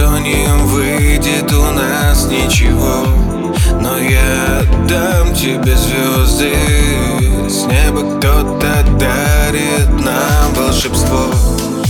что не выйдет у нас ничего. Но я дам тебе звезды, с неба кто-то дарит нам волшебство.